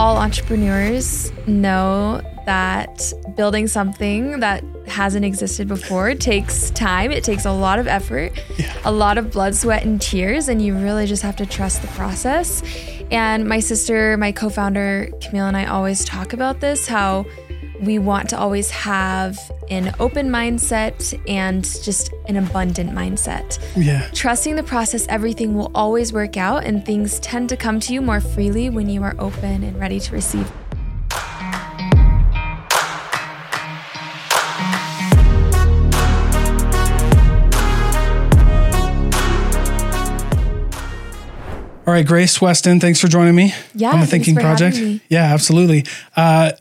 all entrepreneurs know that building something that hasn't existed before takes time. It takes a lot of effort, a lot of blood, sweat, and tears, and you really just have to trust the process. And my sister, my co-founder, Camille, and I always talk about this, how we want to always have an open mindset and just an abundant mindset. Yeah. Trusting the process, everything will always work out, and things tend to come to you more freely when you are open and ready to receive. All right, Grace Weston, thanks for joining me on the Thinking Project. Yeah, absolutely. I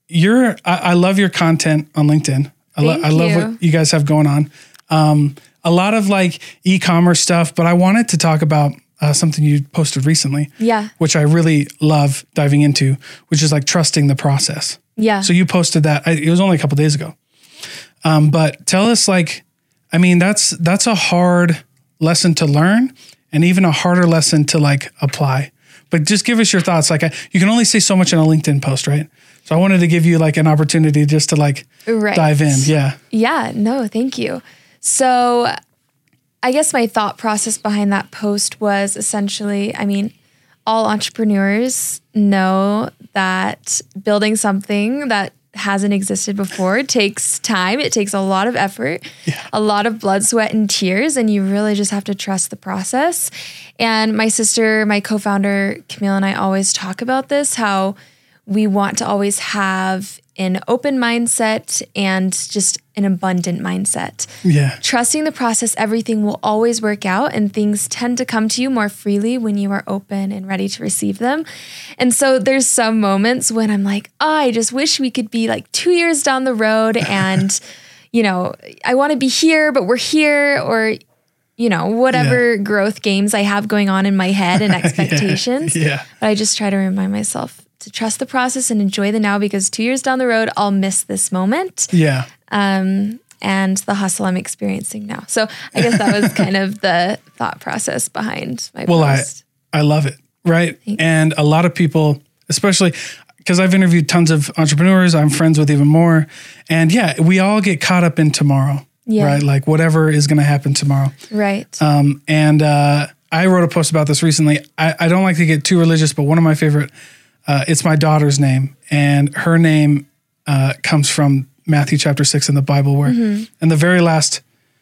love your content on LinkedIn. I love what you guys have going on. A lot of like e-commerce stuff, but I wanted to talk about something you posted recently, which I really love diving into, which is like trusting the process. Yeah. So you posted that. It was only a couple of days ago. But tell us, like, I mean, that's a hard lesson to learn, and even a harder lesson to like apply. But just give us your thoughts. Like you can only say so much in a LinkedIn post, right? So I wanted to give you like an opportunity just to like dive in. Yeah. Yeah. No, thank you. So I guess my thought process behind that post was essentially, I mean, all entrepreneurs know that building something that hasn't existed before takes time. It takes a lot of effort, a lot of blood, sweat, and tears, and you really just have to trust the process. And my sister, my co-founder, Camille, and I always talk about this, how we want to always have an open mindset and just an abundant mindset. Yeah. Trusting the process, everything will always work out, and things tend to come to you more freely when you are open and ready to receive them. And so there's some moments when I'm like, I just wish we could be like 2 years down the road and, you know, I want to be here, but we're here, or, you know, whatever growth games I have going on in my head and expectations. But I just try to remind myself to trust the process and enjoy the now, because 2 years down the road, I'll miss this moment. And the hustle I'm experiencing now. So I guess that was kind of the thought process behind my post. I love it. Right. Thanks. And a lot of people, especially because I've interviewed tons of entrepreneurs, I'm friends with even more. And we all get caught up in tomorrow, right? Like whatever is going to happen tomorrow. Right. I wrote a post about this recently. I don't like to get too religious, but one of my favorite, it's my daughter's name, and her name comes from Matthew chapter 6 in the Bible, where, and the very last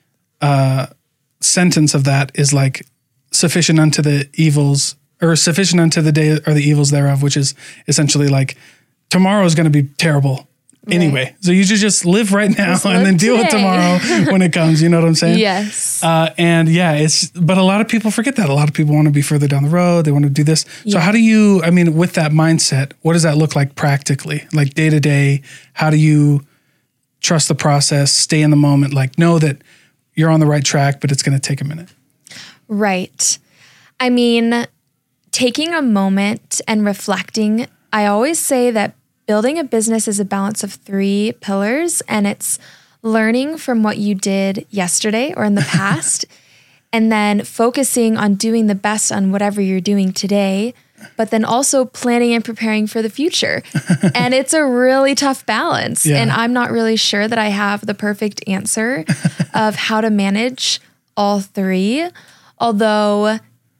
sentence of that is like, sufficient unto the evils, or sufficient unto the day or the evils thereof, which is essentially like tomorrow is going to be terrible anyway. So you should just live right now and then deal with tomorrow when it comes. You know what I'm saying? Yes. But a lot of people forget that. A lot of people want to be further down the road. They want to do this. So how do you, I mean, with that mindset, what does that look like practically? Like day to day, how do you trust the process, stay in the moment, like know that you're on the right track, but it's going to take a minute? Right. I mean, taking a moment and reflecting, I always say that building a business is a balance of 3 pillars, and it's learning from what you did yesterday or in the past, and then focusing on doing the best on whatever you're doing today, but then also planning and preparing for the future. And it's a really tough balance. And I'm not really sure that I have the perfect answer of how to manage all 3. Although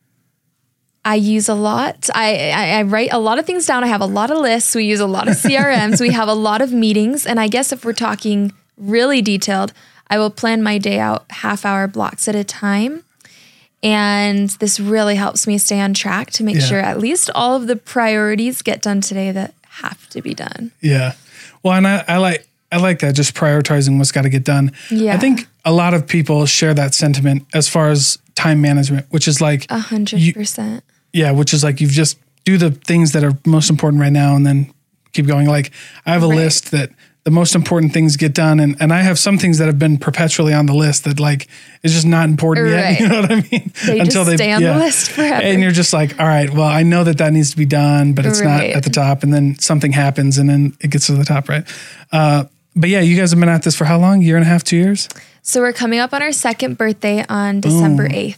I use a lot, I write a lot of things down. I have a lot of lists. We use a lot of CRMs. We have a lot of meetings. And I guess if we're talking really detailed, I will plan my day out half-hour blocks at a time. And this really helps me stay on track to make sure at least all of the priorities get done today that have to be done. Yeah. Well, and I like that, just prioritizing what's got to get done. Yeah. I think a lot of people share that sentiment as far as time management, which is like 100%. Which is like, you just do the things that are most important right now and then keep going. Like I have a list that the most important things get done. And I have some things that have been perpetually on the list that like, is just not important yet. You know what I mean? They just stay on the list forever. And you're just like, all right, well, I know that needs to be done, but it's not at the top. And then something happens and then it gets to the top, right? But you guys have been at this for how long? 1.5 years, 2 years? So we're coming up on our 2nd birthday on December 8th.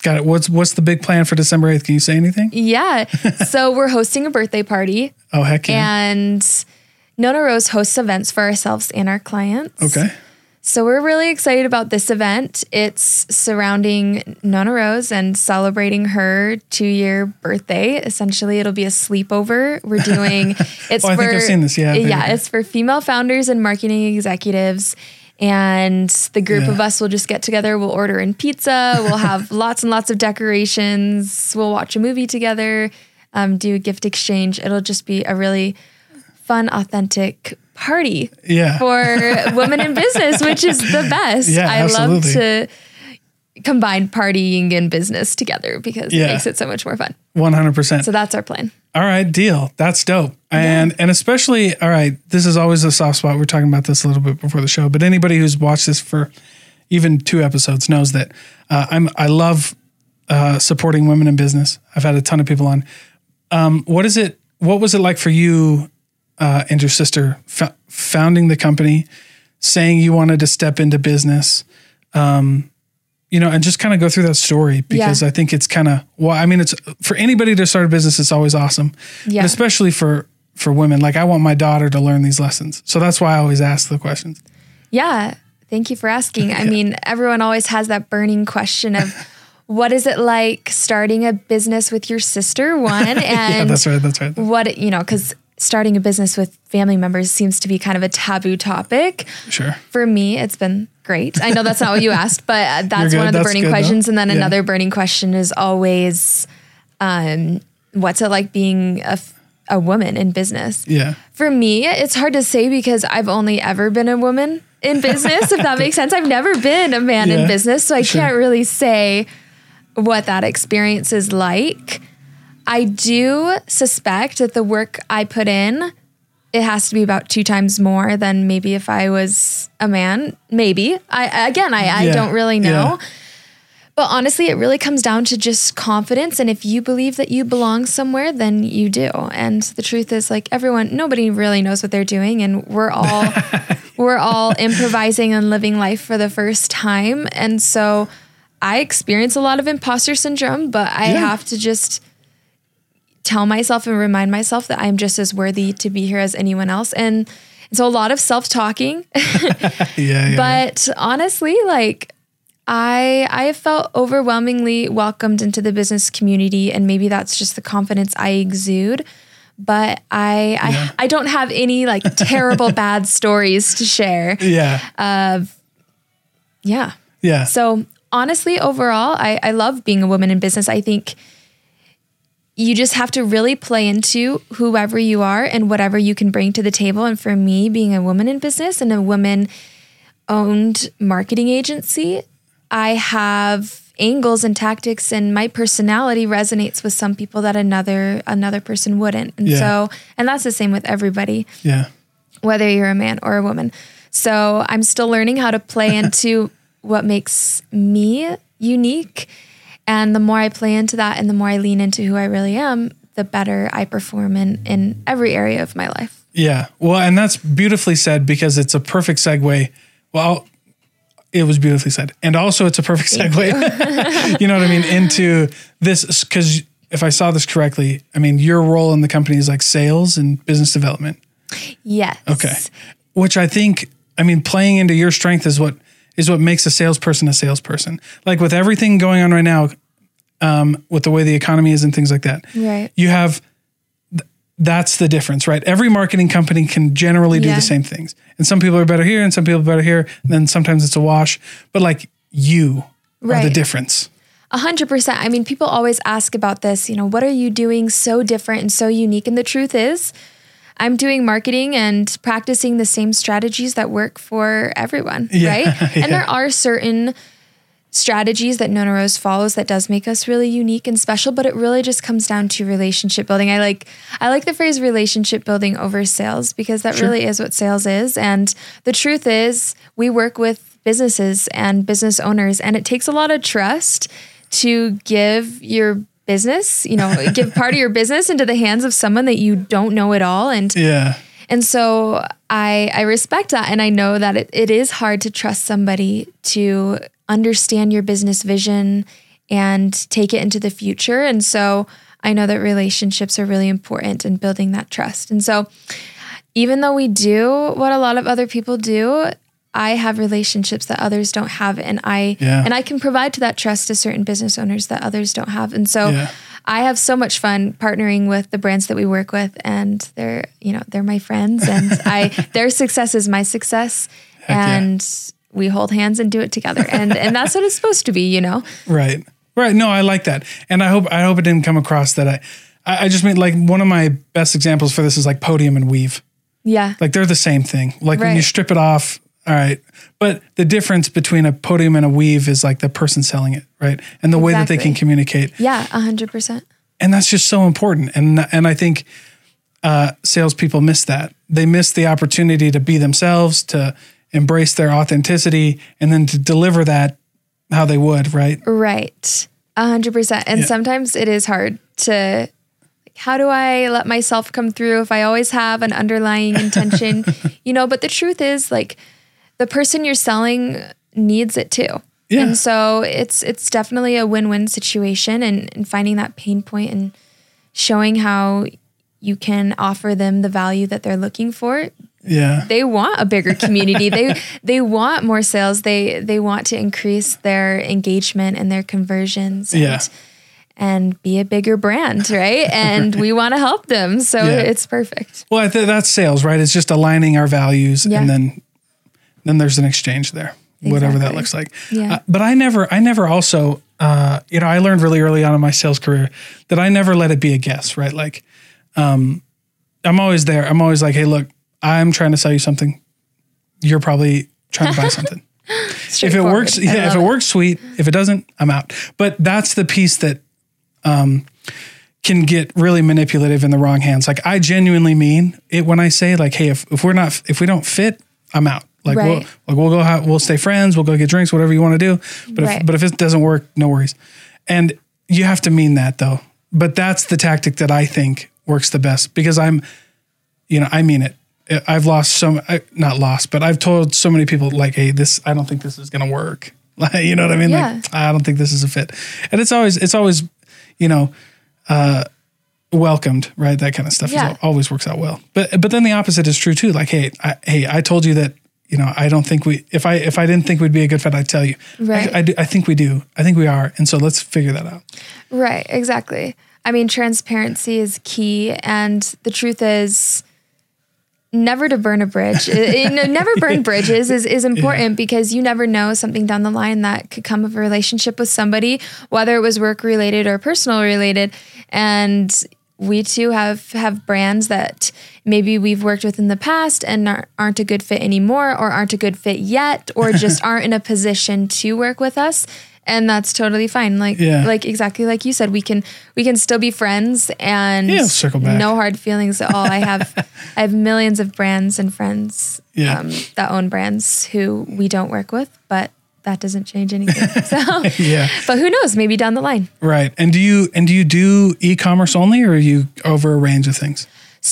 Got it. What's the big plan for December 8th? Can you say anything? Yeah. So we're hosting a birthday party. Oh, heck yeah. And Nona Rose hosts events for ourselves and our clients. Okay. So we're really excited about this event. It's surrounding Nona Rose and celebrating her 2-year birthday. Essentially, it'll be a sleepover. We're doing it's I think I've seen this. Yeah. Yeah, it's for female founders and marketing executives. And the group of us will just get together. We'll order in pizza. We'll have lots and lots of decorations. We'll watch a movie together, do a gift exchange. It'll just be a really fun, authentic party for women in business, which is the best. Yeah, I love to combine partying and business together because it makes it so much more fun. 100%. So that's our plan. All right, deal. That's dope. And especially, all right, this is always a soft spot. We're talking about this a little bit before the show, but anybody who's watched this for even 2 episodes knows that I love supporting women in business. I've had a ton of people on. What was it like for you and your sister founding the company, saying you wanted to step into business, and just kind of go through that story because I think it's kind of, it's for anybody to start a business, it's always awesome, but especially for women. Like I want my daughter to learn these lessons. So that's why I always ask the questions. Yeah. Thank you for asking. I mean, everyone always has that burning question of what is it like starting a business with your sister, one? And yeah, that's right. What, because starting a business with family members seems to be kind of a taboo topic. Sure. For me, it's been great. I know that's not what you asked, but that's one of the burning questions. Though. And then another burning question is always, what's it like being a woman in business? Yeah. For me, it's hard to say because I've only ever been a woman in business, if that makes sense. I've never been a man in business, so I can't really say what that experience is like. I do suspect that the work I put in, it has to be about 2 times more than maybe if I was a man. Maybe. I don't really know. Yeah. But honestly, it really comes down to just confidence. And if you believe that you belong somewhere, then you do. And the truth is, like, nobody really knows what they're doing. And we're all improvising and living life for the first time. And so I experience a lot of imposter syndrome, but I have to just tell myself and remind myself that I'm just as worthy to be here as anyone else. And so a lot of self-talking. But honestly, like I have felt overwhelmingly welcomed into the business community, and maybe that's just the confidence I exude. But I don't have any like terrible bad stories to share. So honestly, overall, I love being a woman in business. I think you just have to really play into whoever you are and whatever you can bring to the table. And for me, being a woman in business and a woman-owned marketing agency, I have angles and tactics, and my personality resonates with some people that another person wouldn't. And and that's the same with everybody. Yeah. Whether you're a man or a woman. So I'm still learning how to play into what makes me unique. And the more I play into that and the more I lean into who I really am, the better I perform in every area of my life. Yeah. Well, and that's beautifully said because it's a perfect segue. Well, it was beautifully said. And also it's a perfect segue, you know what I mean, into this, because if I saw this correctly, I mean, your role in the company is like sales and business development. Yes. Okay. Which I think, playing into your strength is what makes a salesperson. Like with everything going on right now, with the way the economy is and things like that, right? You have, that's the difference, right? Every marketing company can generally do the same things. And some people are better here and some people are better here. And then sometimes it's a wash, but like you are the difference. 100%. People always ask about this, what are you doing so different and so unique? And the truth is, I'm doing marketing and practicing the same strategies that work for everyone, right? And there are certain strategies that Nona Rose follows that does make us really unique and special, but it really just comes down to relationship building. I like the phrase relationship building over sales because that really is what sales is. And the truth is we work with businesses and business owners, and it takes a lot of trust to give your business, give part of your business into the hands of someone that you don't know at all. And so I respect that. And I know that it is hard to trust somebody to understand your business vision and take it into the future. And so I know that relationships are really important in building that trust. And so even though we do what a lot of other people do, I have relationships that others don't have. And I can provide to that trust to certain business owners that others don't have. And so I have so much fun partnering with the brands that we work with, and they're my friends, and their success is my success. We hold hands and do it together. And that's what it's supposed to be, Right. Right. No, I like that. And I hope it didn't come across that I just mean, like, one of my best examples for this is like Podium and Weave. Yeah. Like, they're the same thing. Like when you strip it off, all right. But the difference between a Podium and a Weave is like the person selling it, right? And the way that they can communicate. Yeah, 100%. And that's just so important. And I think salespeople miss that. They miss the opportunity to be themselves, to embrace their authenticity, and then to deliver that how they would, right? Right. 100%. And sometimes it is hard to, how do I let myself come through if I always have an underlying intention, but the truth is, like, the person you're selling needs it too. Yeah. And so it's definitely a win-win situation, and finding that pain point and showing how you can offer them the value that they're looking for. Yeah. They want a bigger community. They want more sales. They want to increase their engagement and their conversions and be a bigger brand, right? And we want to help them. So it's perfect. Well, that's sales, right? It's just aligning our values, and then there's an exchange there, whatever that looks like. Yeah. But I never also, I learned really early on in my sales career that I never let it be a guess, right? Like, I'm always there. I'm always like, hey, look, I'm trying to sell you something. You're probably trying to buy something. If it works, if it works, sweet. If it doesn't, I'm out. But that's the piece that can get really manipulative in the wrong hands. Like, I genuinely mean it when I say, like, hey, if we don't fit, I'm out. Like, we'll stay friends. We'll go get drinks, whatever you want to do. But if it doesn't work, no worries. And you have to mean that, though. But that's the tactic that I think works the best, because I mean it. I've not lost, but I've told so many people, like, hey, I don't think this is going to work. Like, you know what I mean? Yeah. Like, I don't think this is a fit. And it's always, welcomed, right? That kind of stuff always works out well. But then the opposite is true too. Like, hey, I told you that, I don't think if I didn't think we'd be a good fit, I'd tell you. Right. I think we do. I think we are. And so let's figure that out. Right. Exactly. I mean, transparency is key. And the truth is, never to burn a bridge. Never burn bridges is important, because you never know something down the line that could come of a relationship with somebody, whether it was work related or personal related. And we too have brands that maybe we've worked with in the past and aren't a good fit anymore, or aren't a good fit yet, or just aren't in a position to work with us. And that's totally fine. Like exactly like you said, we can still be friends, and circle back. No hard feelings at all. I have millions of brands and friends that own brands who we don't work with, but that doesn't change anything. So, but who knows? Maybe down the line. Right. And do you do e-commerce only, or are you over a range of things?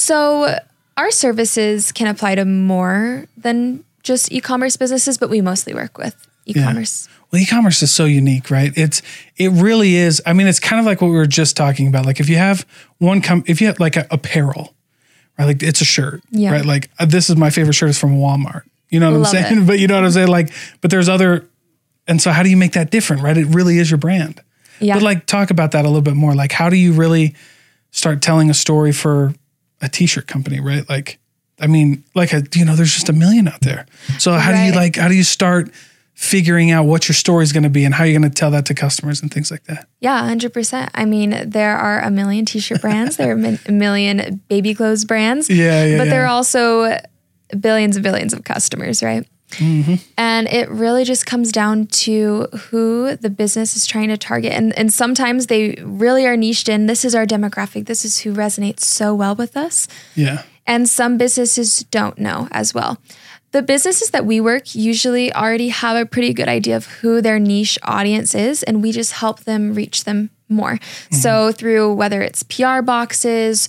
So our services can apply to more than just e-commerce businesses, but we mostly work with e-commerce. Yeah. Well, e-commerce is so unique, right? It really is. I mean, it's kind of like what we were just talking about. Like, if you have if you have like apparel, right? Like, it's a shirt, right? Like, this is my favorite shirt is from Walmart. You know what I'm saying? But you know what I'm saying? Like, but there's other, and so how do you make that different, right? It really is your brand. Yeah. But like, talk about that a little bit more. Like, how do you really start telling a story for a t-shirt company, right? Like, I mean, like, there's just a million out there. So how do you start figuring out what your story is going to be and how you're going to tell that to customers and things like that? Yeah, 100%. I mean, there are a million t-shirt brands. There are a million baby clothes brands. But there are also billions and billions of customers, right? Mm-hmm. And it really just comes down to who the business is trying to target. And sometimes they really are niched in. This is our demographic. This is who resonates so well with us. Yeah. And some businesses don't know as well. The businesses that we work usually already have a pretty good idea of who their niche audience is, and we just help them reach them more. Mm-hmm. So through whether it's PR boxes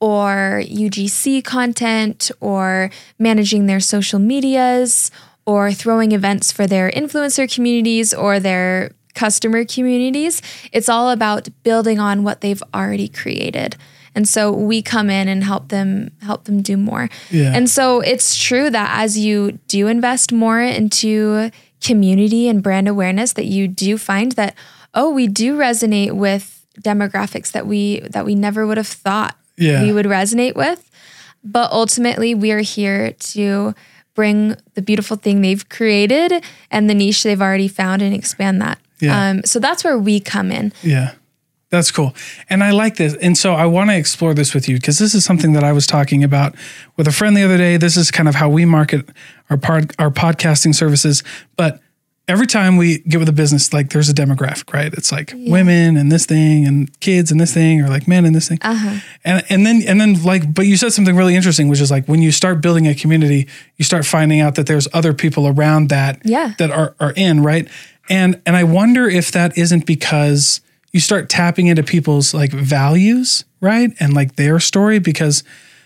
or UGC content or managing their social medias or throwing events for their influencer communities or their customer communities. It's all about building on what they've already created. And so we come in and help them do more. Yeah. And so it's true that as you do invest more into community and brand awareness, that you do find that, we do resonate with demographics that we never would have thought we would resonate with. But ultimately, we are here to bring the beautiful thing they've created and the niche they've already found and expand that. Yeah. So that's where we come in. Yeah. That's cool. And I like this. And so I want to explore this with you because this is something that I was talking about with a friend the other day. This is kind of how we market our podcasting services. But every time we get with a business, like there's a demographic, right? It's like women and this thing and kids and this thing, or like men and this thing. And then like, but you said something really interesting, which is like when you start building a community, you start finding out that there's other people around that that are in, right? And I wonder if that isn't because you start tapping into people's like values, right? And like their story, because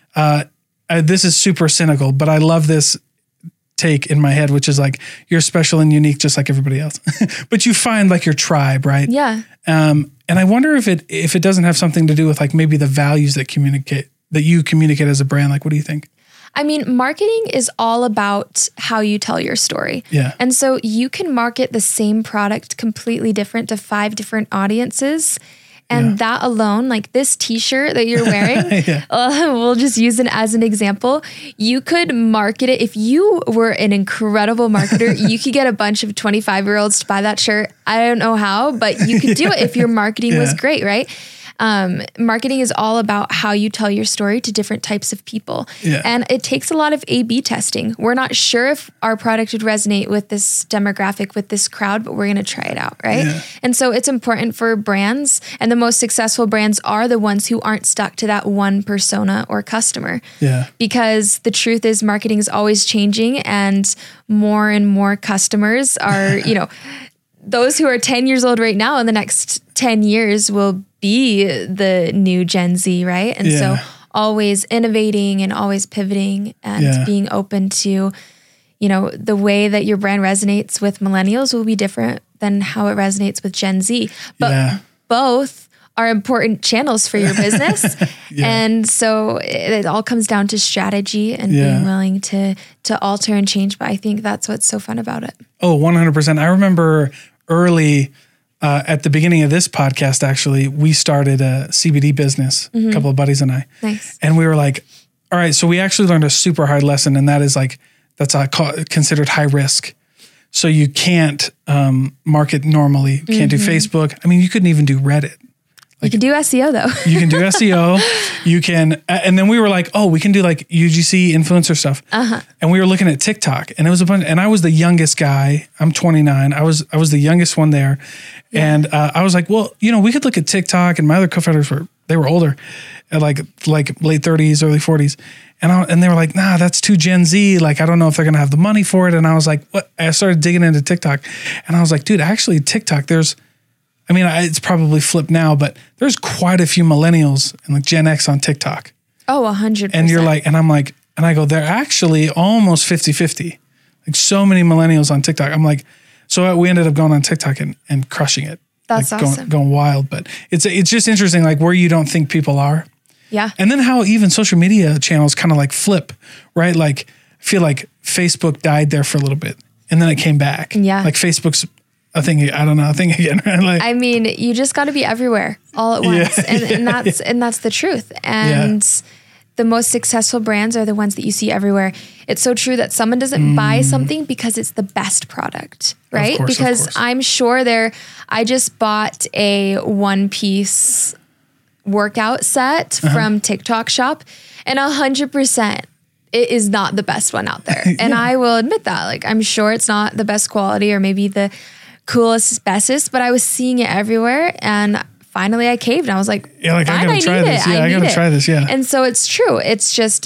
this is super cynical, but I love this take in my head, which is like, you're special and unique just like everybody else. But you find like your tribe, right? Yeah. And I wonder if it doesn't have something to do with like maybe the values that you communicate as a brand. Like, what do you think? I mean, marketing is all about how you tell your story. Yeah. And so you can market the same product completely different to 5 different audiences. And that alone, like this t-shirt that you're wearing, we'll just use it as an example. You could market it. If you were an incredible marketer, you could get a bunch of 25-year-olds to buy that shirt. I don't know how, but you could do it if your marketing was great, right? Marketing is all about how you tell your story to different types of people. Yeah. And it takes a lot of A/B testing. We're not sure if our product would resonate with this demographic, with this crowd, but we're going to try it out, right? Yeah. And so it's important for brands, and the most successful brands are the ones who aren't stuck to that one persona or customer. Yeah. Because the truth is marketing is always changing, and more customers are, those who are 10 years old right now in the next 10 years will be the new Gen Z, right? And so always innovating and always pivoting and being open to, the way that your brand resonates with millennials will be different than how it resonates with Gen Z. But both are important channels for your business. And so it all comes down to strategy and being willing to alter and change. But I think that's what's so fun about it. Oh, 100%. I remember early at the beginning of this podcast, actually, we started a CBD business, a couple of buddies and I. Nice. And we were like, all right, so we actually learned a super hard lesson, and that is like, that's considered high risk. So you can't market normally. You can't do Facebook. I mean, you couldn't even do Reddit. You can do SEO though. You can do SEO. You can, and then we were like, we can do like UGC influencer stuff. And we were looking at TikTok, and it was a bunch. And I was the youngest guy. I'm 29. I was the youngest one there, and I was like, well, we could look at TikTok. And my other co-founders were older, at like late 30s, early 40s, and they were like, nah, that's too Gen Z. Like, I don't know if they're gonna have the money for it. And I was like, what? I started digging into TikTok, and I was like, dude, actually, TikTok, it's probably flipped now, but there's quite a few millennials and like Gen X on TikTok. Oh, 100%. And you're like, and I'm like, and I go, they're actually almost 50-50. Like so many millennials on TikTok. I'm like, so we ended up going on TikTok and crushing it. That's like awesome. Going wild. But it's just interesting, like where you don't think people are. Yeah. And then how even social media channels kind of like flip, right? Like I feel like Facebook died there for a little bit and then it came back. Yeah. Like Facebook's a thing again. Right? Like, I mean, you just got to be everywhere all at once. And that's the truth. And the most successful brands are the ones that you see everywhere. It's so true that someone doesn't buy something because it's the best product, right? Of course. I'm sure I just bought a one-piece workout set from TikTok Shop, and 100% it is not the best one out there. And I will admit that. Like, I'm sure it's not the best quality or maybe the coolest, bestest, but I was seeing it everywhere, and finally I caved. And I was like, I gotta try this. I gotta try this. Yeah. And so it's true. It's just,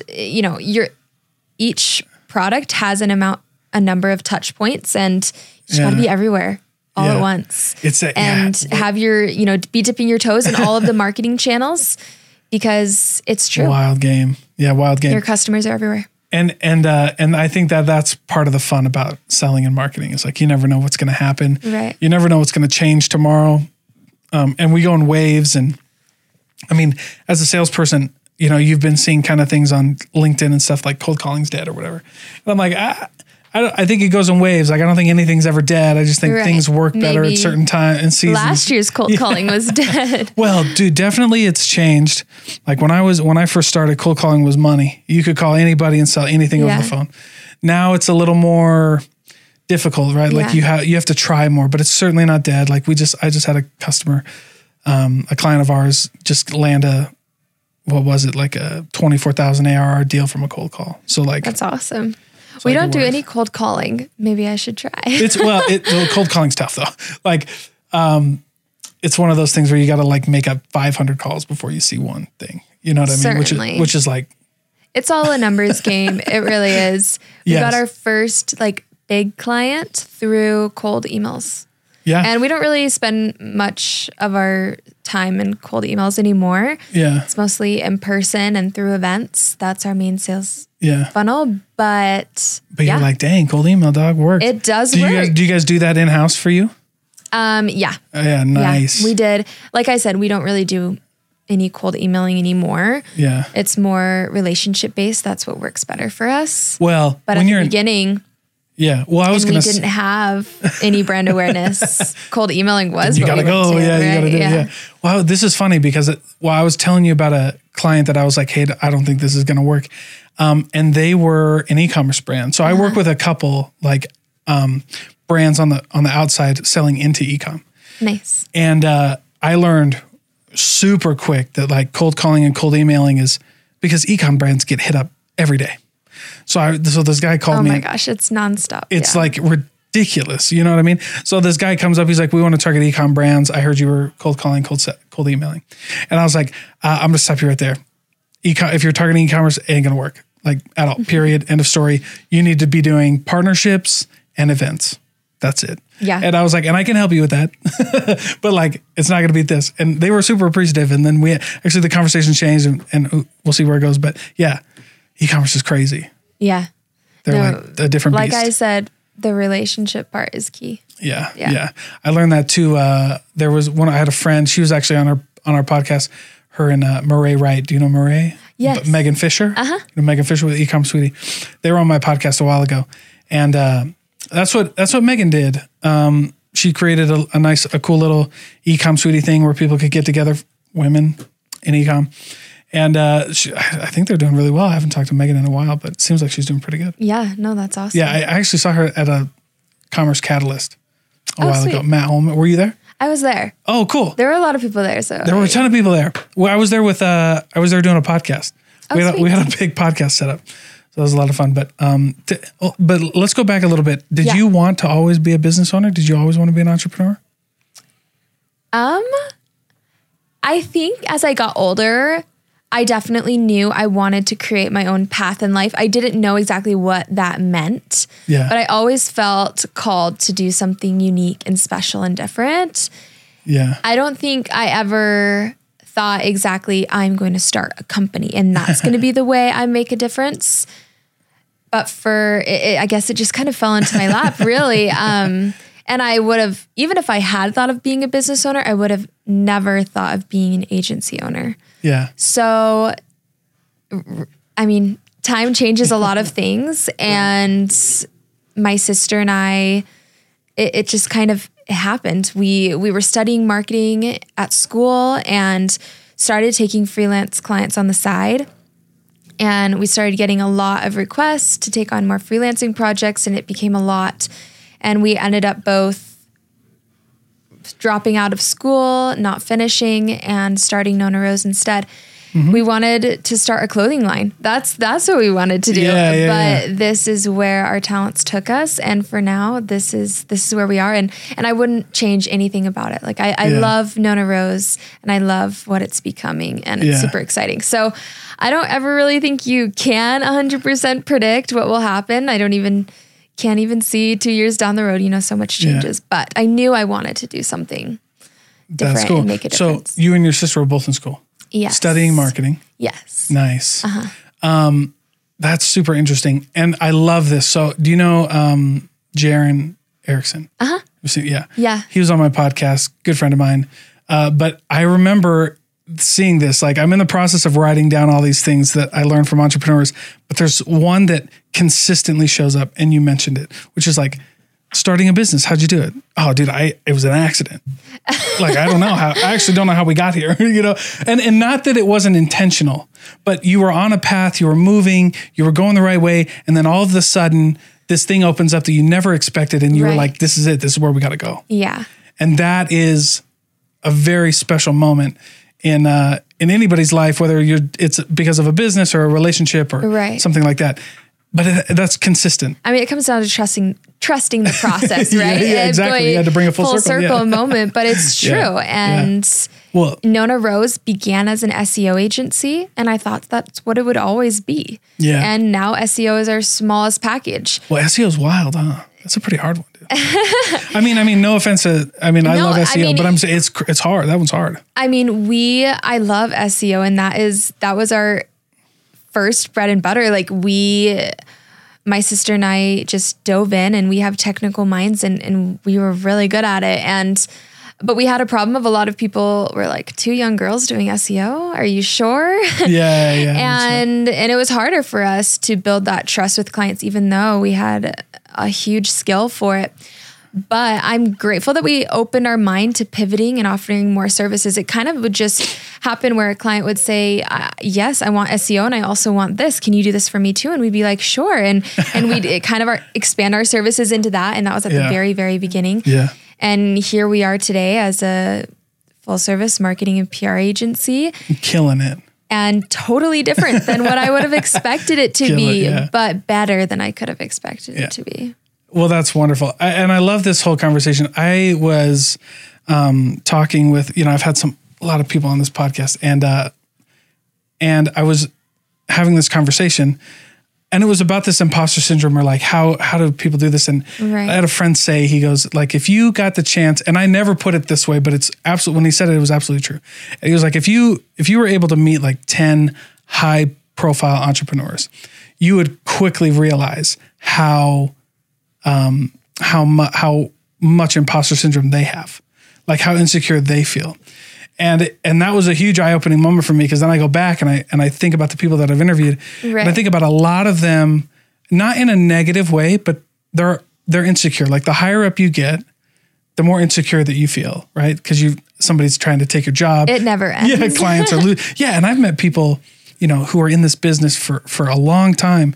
each product has a number of touch points, and you just gotta be everywhere all at once. Have your, be dipping your toes in all of the marketing channels, because it's true. Wild game. Yeah. Wild game. Your customers are everywhere. And I think that's part of the fun about selling and marketing is like, you never know what's going to happen. Right. You never know what's going to change tomorrow. And we go in waves. And I mean, as a salesperson, you know, you've been seeing kind of things on LinkedIn and stuff like cold calling's dead or whatever. And I'm like, I think it goes in waves. Like, I don't think anything's ever dead. I just think things work better at certain times and seasons. Last year's cold calling was dead. Well, dude, definitely it's changed. Like when I first started, cold calling was money. You could call anybody and sell anything over the phone. Now it's a little more difficult, right? Like you have to try more, but it's certainly not dead. Like I just had a customer, a client of ours just land what was it? Like a 24,000 ARR deal from a cold call. So like, that's awesome. We don't do any cold calling. Maybe I should try. Cold calling's tough though. Like, it's one of those things where you got to like make up 500 calls before you see one thing. You know what I mean? Certainly. Which is like, it's all a numbers game. It really is. We got our first like big client through cold emails. Yeah. And we don't really spend much of our time in cold emails anymore. Yeah. It's mostly in person and through events. That's our main sales funnel. But you're like, dang, cold email dog works. It does work. Do you guys do that in-house for you? Yeah. Yeah, nice. Yeah, we did. Like I said, we don't really do any cold emailing anymore. Yeah. It's more relationship based. That's what works better for us. Well, but at the beginning... Yeah. Well, we didn't have any brand awareness. Cold emailing was. You gotta go. You gotta do it. Yeah. Wow. This is funny because I was telling you about a client that I was like, hey, I don't think this is going to work. And they were an e-commerce brand. So I work with a couple like brands on the outside selling into e-com. Nice. And I learned super quick that like cold calling and cold emailing is because e-com brands get hit up every day. So this guy called me. Oh my gosh, it's nonstop. It's like ridiculous. You know what I mean? So this guy comes up. He's like, we want to target e-com brands. I heard you were cold calling, cold emailing. And I was like, I'm going to stop you right there. If you're targeting e-commerce, it ain't going to work. Like at all, period. End of story. You need to be doing partnerships and events. That's it. Yeah. And I was like, and I can help you with that. But like, it's not going to beat this. And they were super appreciative. And then the conversation changed and we'll see where it goes. But yeah, e-commerce is crazy. Yeah. They're like a different beast. Like I said, the relationship part is key. Yeah. I learned that too. There was I had a friend, she was actually on our podcast, her and Murray Wright. Do you know Murray? Yes. Megan Fisher. Uh-huh. You know Megan Fisher with Ecom Sweetie. They were on my podcast a while ago. And that's what Megan did. She created a cool little Ecom Sweetie thing where people could get together, women in ecom. And I think they're doing really well. I haven't talked to Megan in a while, but it seems like she's doing pretty good. Yeah, no, that's awesome. Yeah, I actually saw her at a Commerce Catalyst a while ago. Matt Holman, were you there? I was there. Oh, cool. There were a lot of people there. So there were a ton of people there. Well, I was there doing a podcast. We had a big podcast set up. So that was a lot of fun. But let's go back a little bit. Did you want to always be a business owner? Did you always want to be an entrepreneur? I think as I got older, I definitely knew I wanted to create my own path in life. I didn't know exactly what that meant, but I always felt called to do something unique and special and different. Yeah. I don't think I ever thought exactly I'm going to start a company and that's going to be the way I make a difference. But I guess it just kind of fell into my lap, really. And I would have, even if I had thought of being a business owner, I would have never thought of being an agency owner. Yeah. So, I mean, time changes a lot of things. And my sister and I, it just kind of happened. We were studying marketing at school and started taking freelance clients on the side. And we started getting a lot of requests to take on more freelancing projects, and it became a lot. And we ended up both dropping out of school, not finishing, and starting Nona Rose instead. Mm-hmm. We wanted to start a clothing line. That's what we wanted to do. But this is where our talents took us, and for now, this is where we are. And I wouldn't change anything about it. Like I love Nona Rose, and I love what it's becoming, and it's super exciting. So I don't ever really think you can 100% predict what will happen. Can't even see 2 years down the road. So much changes. But I knew I wanted to do something different and make a difference. So you and your sister were both in school? Yes. Studying marketing? Yes. Nice. Uh-huh. That's super interesting. And I love this. So do you know Jaron Erickson? Uh-huh. Yeah. Yeah. He was on my podcast, good friend of mine. But I remember seeing this, like I'm in the process of writing down all these things that I learned from entrepreneurs, but there's one that consistently shows up, and you mentioned it, which is like starting a business. How'd you do it? Oh, dude, it was an accident. Like, I actually don't know how we got here, and not that it wasn't intentional, but you were on a path, you were moving, you were going the right way. And then all of a sudden this thing opens up that you never expected. And you were like, this is it. This is where we got to go. Yeah. And that is a very special moment in anybody's life, whether it's because of a business or a relationship or something like that. But that's consistent. I mean, it comes down to trusting the process, right? Yeah, exactly. You had to bring a full circle moment, but it's true. And Nona Rose began as an SEO agency, and I thought that's what it would always be. Yeah. And now SEO is our smallest package. Well, SEO is wild, huh? That's a pretty hard one, dude. I mean, no offense to, I love SEO, but I'm saying it's hard. That one's hard. I mean, I love SEO, and that was our first bread and butter. Like my sister and I just dove in, and we have technical minds, and we were really good at it. But we had a problem of a lot of people were like, 2 young girls doing SEO. Are you sure? Yeah. And it was harder for us to build that trust with clients, even though we had a huge skill for it. But I'm grateful that we opened our mind to pivoting and offering more services. It kind of would just happen where a client would say, yes, I want SEO and I also want this. Can you do this for me too? And we'd be like, sure. And we'd kind of expand our services into that. And that was at the very, very beginning. Yeah. And here we are today as a full service marketing and PR agency. Killing it. And totally different than what I would have expected it to be, but better than I could have expected it to be. Well, that's wonderful. And I love this whole conversation. I was talking with, I've had a lot of people on this podcast, and I was having this conversation, and it was about this imposter syndrome, or like, how do people do this? And I had a friend say, he goes, like, if you got the chance, and I never put it this way, but it's absolutely, when he said it, it was absolutely true. And he was like, if you were able to meet like 10 high profile entrepreneurs, you would quickly realize how much imposter syndrome they have, like how insecure they feel. And that was a huge eye-opening moment for me, because then I go back and I think about the people that I've interviewed, and I think about a lot of them, not in a negative way, but they're insecure. Like the higher up you get, the more insecure that you feel, right? Because somebody's trying to take your job. It never ends. Yeah, clients are and I've met people, who are in this business for a long time,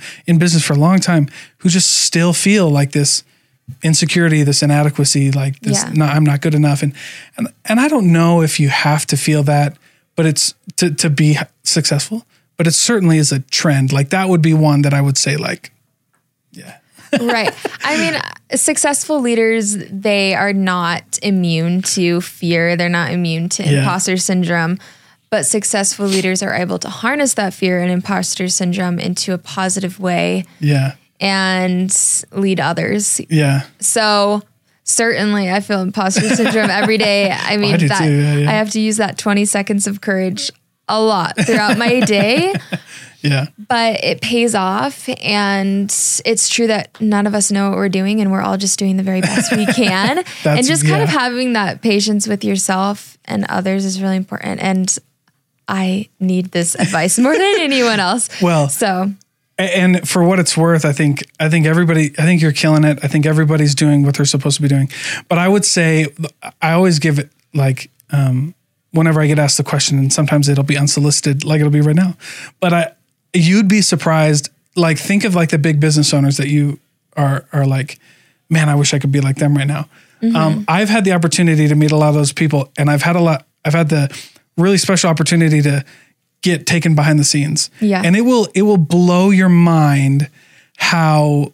who just still feel like this insecurity, this inadequacy, like this, I'm not good enough. And I don't know if you have to feel that, but it's to be successful, but it certainly is a trend. Like that would be one that I would say like, yeah. Right. I mean, successful leaders, they are not immune to fear. They're not immune to imposter syndrome. But successful leaders are able to harness that fear and imposter syndrome into a positive way. Yeah. And lead others. Yeah. So certainly I feel imposter syndrome every day. I mean, I have to use that 20 seconds of courage a lot throughout my day. Yeah. But it pays off. And it's true that none of us know what we're doing, and we're all just doing the very best we can. And just kind of having that patience with yourself and others is really important. And I need this advice more than anyone else. Well, and for what it's worth, I think you're killing it. I think everybody's doing what they're supposed to be doing. But I would say, I always give it like, whenever I get asked the question, and sometimes it'll be unsolicited, like it'll be right now, but you'd be surprised. Like, think of like the big business owners that you are like, man, I wish I could be like them right now. Mm-hmm. I've had the opportunity to meet a lot of those people, and I've had the really special opportunity to get taken behind the scenes. Yeah. And it will blow your mind how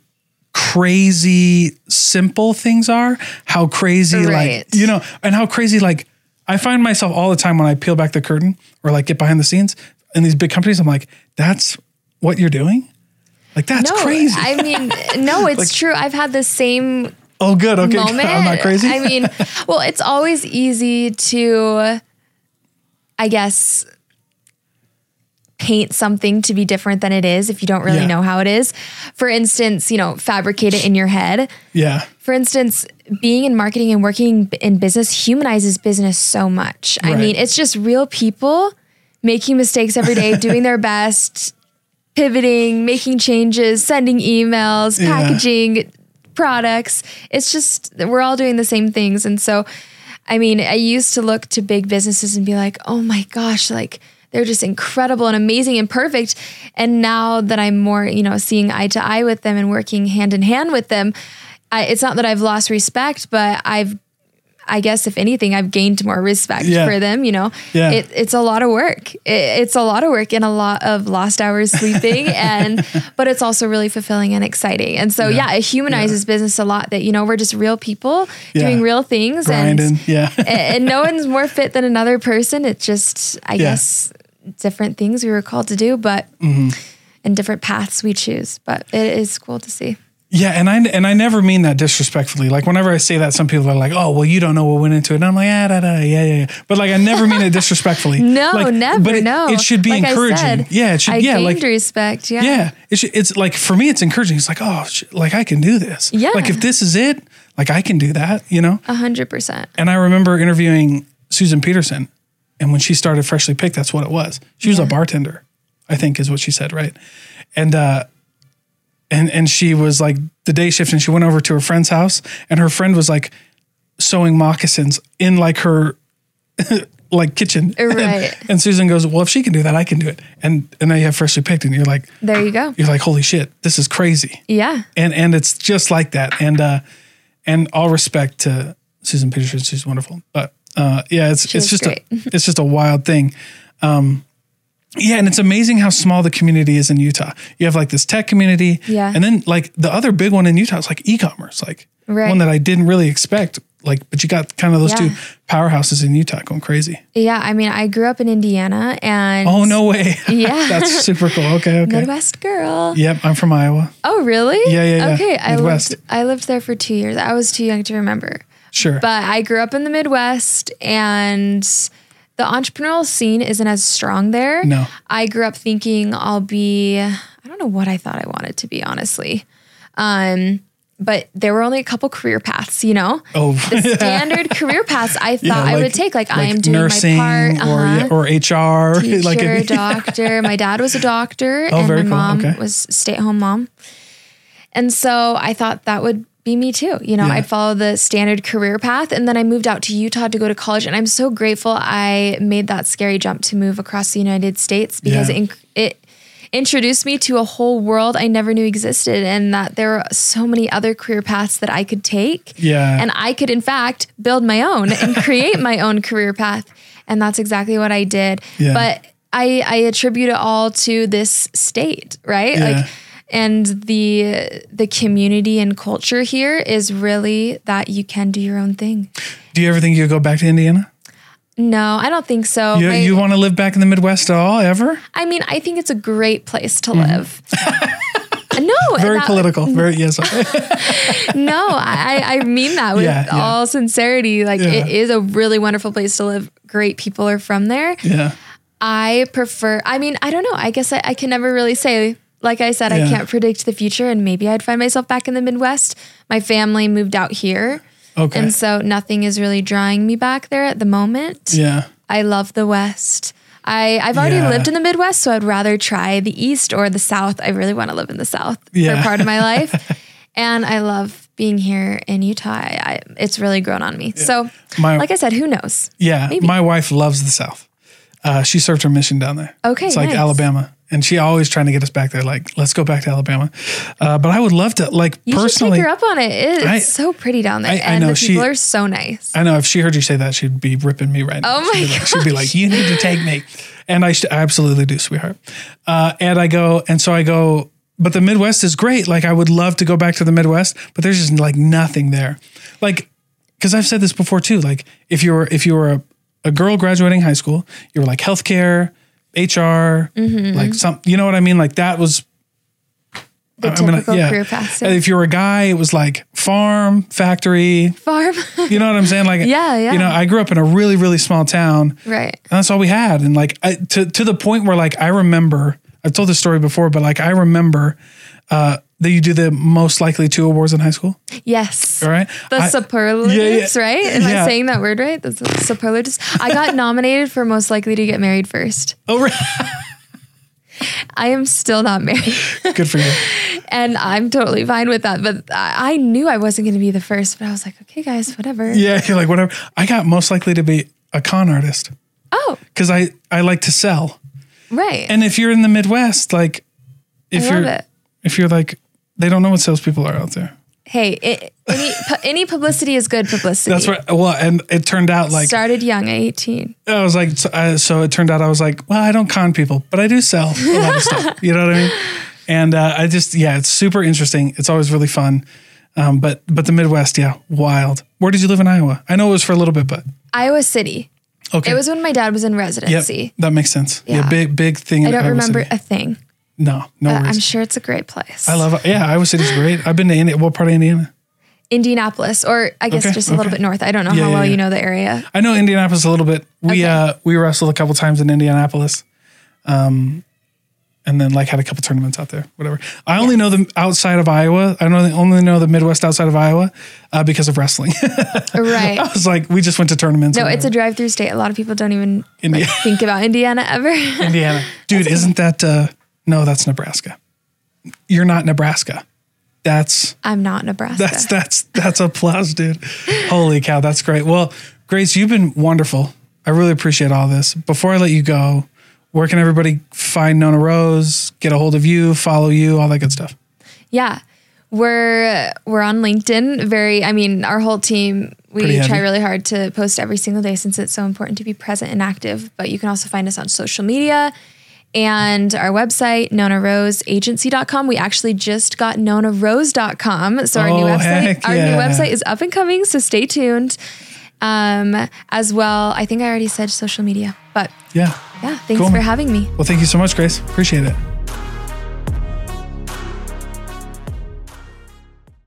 crazy simple things are, how crazy, and how crazy, like, I find myself all the time when I peel back the curtain or like get behind the scenes in these big companies, I'm like, that's what you're doing? Like, that's crazy. I mean, no, it's like, true. I've had the same good. Okay. moment. I'm not crazy. I mean, well, it's always easy to, I guess, paint something to be different than it is if you don't really know how it is. For instance, fabricate it in your head. Yeah. For instance, being in marketing and working in business humanizes business so much. Right. I mean, it's just real people making mistakes every day, doing their best, pivoting, making changes, sending emails, packaging products. It's just, we're all doing the same things. And so, I mean, I used to look to big businesses and be like, oh my gosh, like they're just incredible and amazing and perfect. And now that I'm more, seeing eye to eye with them and working hand in hand with them, it's not that I've lost respect, but I guess if anything, I've gained more respect for them. It's a lot of work. It's a lot of work and a lot of lost hours sleeping, but it's also really fulfilling and exciting. And so, it humanizes business a lot that, we're just real people doing real things. Grinding, and no one's more fit than another person. It's just, I guess, different things we were called to do, but and different paths we choose. But it is cool to see. Yeah, and I never mean that disrespectfully. Like whenever I say that, some people are like, "Oh, well, you don't know what went into it." And I'm like, yeah. But like, I never mean it disrespectfully. No, like, never. But it should be like encouraging. It should. I gained respect. Yeah. Yeah. It's like for me, it's encouraging. It's like, oh, like I can do this. Yeah. Like if this is it, like I can do that. 100%. And I remember interviewing Susan Peterson, and when she started Freshly Picked, that's what it was. She was a bartender, I think, is what she said, right? And she was like the day shift, and she went over to her friend's house, and her friend was like sewing moccasins in like her like kitchen. Right. And Susan goes, well, if she can do that, I can do it. And now you have Freshly Picked, and you're like, there you go. You're like, holy shit, this is crazy. Yeah. And it's just like that. And all respect to Susan Peterson, she's wonderful. But it's just a wild thing. And it's amazing how small the community is in Utah. You have like this tech community. Yeah. And then like the other big one in Utah is like e-commerce, like one that I didn't really expect. Like, but you got kind of those two powerhouses in Utah going crazy. Yeah. I mean, I grew up in Indiana and. Oh, no way. Yeah. That's super cool. Okay. Midwest girl. Yep. I'm from Iowa. Oh, really? Yeah. Okay. Midwest. I lived there for 2 years. I was too young to remember. Sure. But I grew up in the Midwest, and the entrepreneurial scene isn't as strong there. No. I grew up thinking I don't know what I thought I wanted to be, honestly. But there were only a couple career paths, Oh. The standard career paths I thought I would take. Like I am doing nursing, my part. Or HR. Teacher, doctor. My dad was a doctor, and my mom was a stay-at-home mom. And so I thought that would be me too. I'd follow the standard career path. And then I moved out to Utah to go to college. And I'm so grateful I made that scary jump to move across the United States, because it introduced me to a whole world I never knew existed, and that there are so many other career paths that I could take. Yeah. And I could, in fact, build my own and create my own career path. And that's exactly what I did. Yeah. But I attribute it all to this state, right? Yeah. And the community and culture here is really that you can do your own thing. Do you ever think you'll go back to Indiana? No, I don't think so. You want to live back in the Midwest at all, ever? I mean, I think it's a great place to live. No. Very political. Yes. No, I mean that with all sincerity. Like it is a really wonderful place to live. Great people are from there. Yeah. I don't know. I guess I can never really say. Like I said, I can't predict the future, and maybe I'd find myself back in the Midwest. My family moved out here. Okay. And so nothing is really drawing me back there at the moment. Yeah. I love the West. I've already lived in the Midwest, so I'd rather try the East or the South. I really want to live in the South for part of my life. And I love being here in Utah. It's really grown on me. Yeah. So like I said, who knows? Yeah. Maybe. My wife loves the South. She served her mission down there. Okay. It's like Alabama. And she always trying to get us back there. Like, let's go back to Alabama. But I would love to, like, you personally. You should take her up on it. It's so pretty down there. I know. The people are so nice. I know. If she heard you say that, she'd be ripping me right now. Oh my gosh. She'd be like, you need to take me. And I absolutely do, sweetheart. And I go, but the Midwest is great. Like, I would love to go back to the Midwest, but there's just like nothing there. Like, because I've said this before too. Like, if you were a girl graduating high school, you were like healthcare, HR, like some, you know what I mean? Like that was The typical career path. If you were a guy, it was like farm, factory. You know what I'm saying? Like, yeah. You know, I grew up in a really, really small town. Right. And that's all we had. And like, to the point where like, I remember, I've told this story before, but like, I remember that you do the most likely to awards in high school. Yes. All right. The superlatives, right? Am I saying that word right? The superlatives. I got nominated for most likely to get married first. Oh, right. I am still not married. Good for you. And I'm totally fine with that. But I knew I wasn't going to be the first, but I was like, okay, guys, whatever. Yeah, you're like, whatever. I got most likely to be a con artist. Oh. Because I like to sell. Right. And if you're in the Midwest, like, if you're like, they don't know what salespeople are out there. Hey, any publicity is good publicity. That's right. Well, and it turned out like... Started young at 18. I was like, so it turned out I was like, well, I don't con people, but I do sell a lot of stuff. You know what I mean? And I just, it's super interesting. It's always really fun. But the Midwest, wild. Where did you live in Iowa? I know it was for a little bit, but... Iowa City. Okay. It was when my dad was in residency. Yep, that makes sense. Yeah, big thing. I don't remember a thing. No worries. I'm sure it's a great place. I love it. Yeah, Iowa City's great. I've been to Indiana. What part of Indiana? Indianapolis, or I guess just a little bit north. I don't know how well you know the area. I know Indianapolis a little bit. We wrestled a couple times in Indianapolis. And then like had a couple tournaments out there, whatever. I only know them outside of Iowa. I only know the Midwest outside of Iowa because of wrestling. Right. I was like, we just went to tournaments. No, it's a drive-through state. A lot of people don't even think about Indiana ever. Indiana. Dude, isn't that... No, that's Nebraska. You're not Nebraska. I'm not Nebraska. That's a plus, dude. Holy cow, that's great. Well, Grace, you've been wonderful. I really appreciate all this. Before I let you go, where can everybody find Nona Rose, get a hold of you, follow you, all that good stuff? Yeah. We're on LinkedIn. Our whole team, we try really hard to post every single day since it's so important to be present and active. But you can also find us on social media. And our website, NonaRoseAgency.com. We actually just got NonaRose.com. So our new website is up and coming. So stay tuned. As well, I think I already said social media, but yeah, thanks for having me. Well, thank you so much, Grace. Appreciate it.